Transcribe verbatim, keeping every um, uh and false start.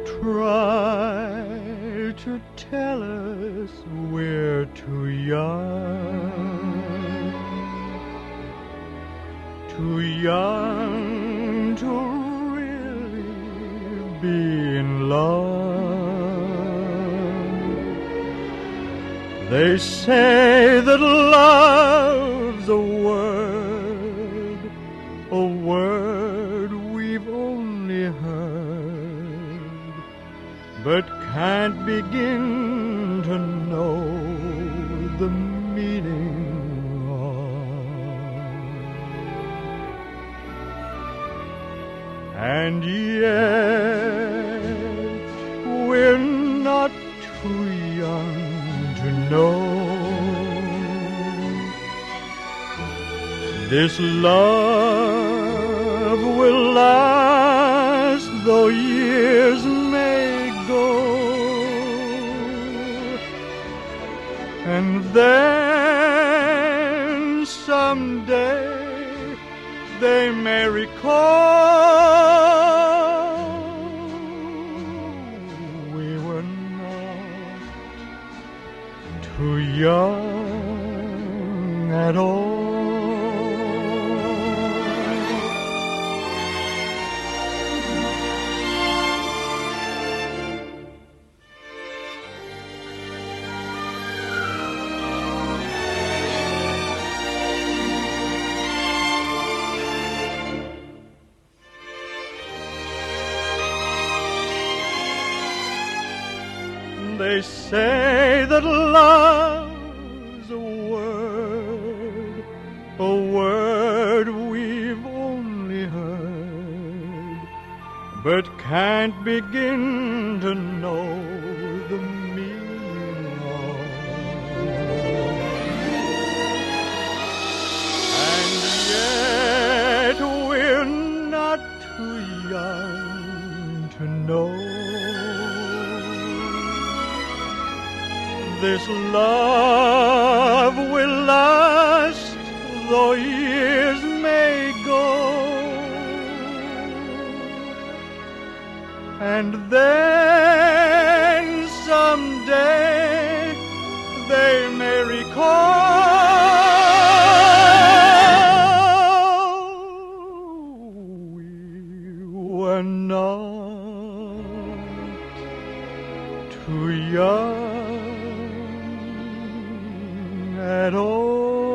try to tell us we're too young, too young to really be in love. They say that love's a word, a word we've only heard, but can't begin to know the meaning of. And yet we're not too young to know this love will last though years may go. And then someday they may recall we were not too young at all. They say that love's a word, a word we've only heard, but can't begin to know the meaning of. And yet we're not too young to know this love will last though years may go. And then someday they may recall we were not too young at all.